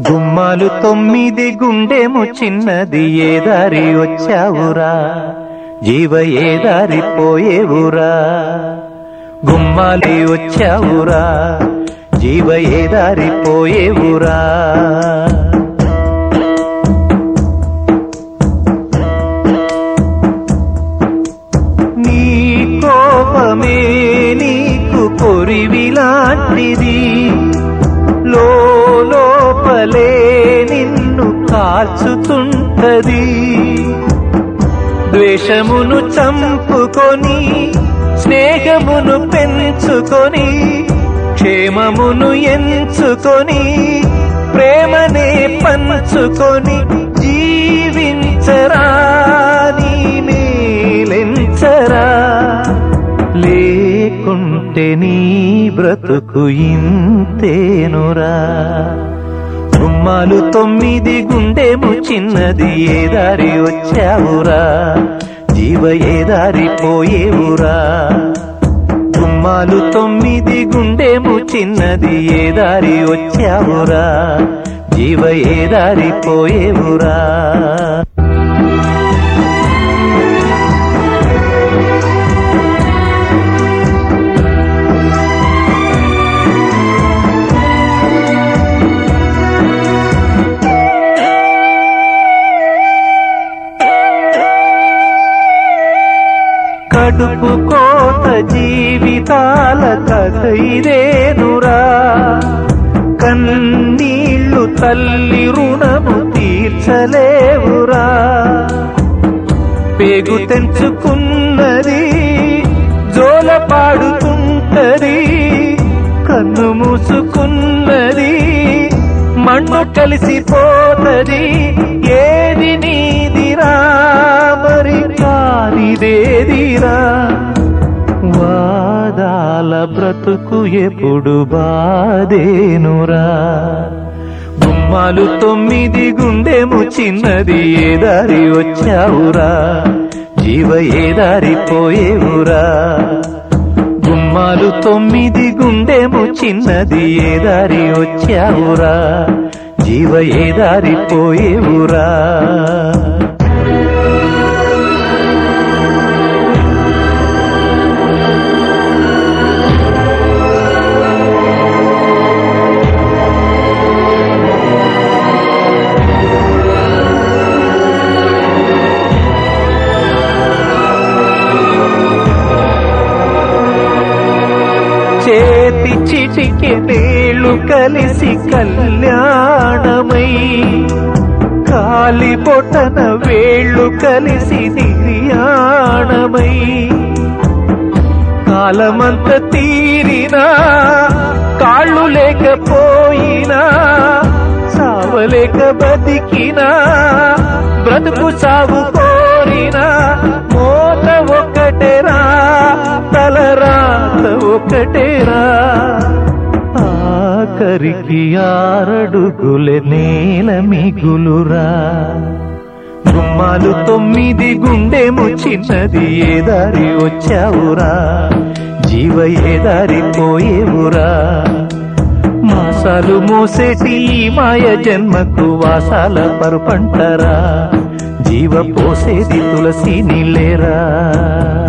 గుమ్మాలు 9 గుండెము చిన్నది ఏ దారి వచ్చావురా జీవ ఏ దారి పోయేవురా గుమ్మాలి వచ్చావురా జీవ ఏ దారి పోయేవురా నీ కోపమే నీకు కొరివిలాంటిది లోపలే నిన్ను కాల్చుతుంటది ద్వేషమును చంపుకొని స్నేహమును పెంచుకొని క్షేమమును ఎంచుకొని ప్రేమనే పంచుకొని జీవించరా నీ మేలెంచరా లేకుంటే నీ బ్రతుకు ఇంతేనురా గుమ్మాలు 9 గుండెము చిన్నది ఏ దారి వచ్చావురా జీవ ఏ దారి పోయేవురా గుమ్మాలు 9 గుండెము చిన్నది ఏ దారి వచ్చావురా జీవ ఏ దారి పోయేవురా కడుపు కోత జీవితాల కథ ఇదేనురా కన్నీళ్లు తల్లి రుణము తీర్చలేవురా పేగు తెంచుకున్నది జోల పాడుతుంటది కన్ను మూసుకున్నది మన్ను కలిసిపోతది ఏది నీదిరా మరి కానిదేదిరా వాదాల బ్రతుకు ఎప్పుడు బాధేనురా గుమ్మాలు 9 గుండెము చిన్నది ఏ దారి వచ్చావురా జీవ ఏ దారి పోయేవురా గుమ్మాలు 9 గుండెము చిన్నది ఏ దారి వచ్చావురా జీవ ఏ దారి పోయేవురా చేతి చిటికె నీళ్లు కలిసి కళ్యాణమై కాలి బొటన వేళ్ళు కలిసి నిర్యాణమై కాలమంత తీరినా కాళ్ళు లేకపోయినా సావలేక బతికినా బ్రతుకు సాగు కోరినా మోత ఒక్కటేరా తలరాత ఒకటేరా ఆఖరికి 6 అడుగుల నేల మిగులురా గుమ్మాలు 9 గుండెము చిన్నది ఏ దారి వచ్చావురా జీవ ఏ దారి పోయేవురా మాసాలు మోసేటి మాయ జన్మకు వాసాల పరుపంటరా జీవ పోసేది తులసి నీళ్ళేరా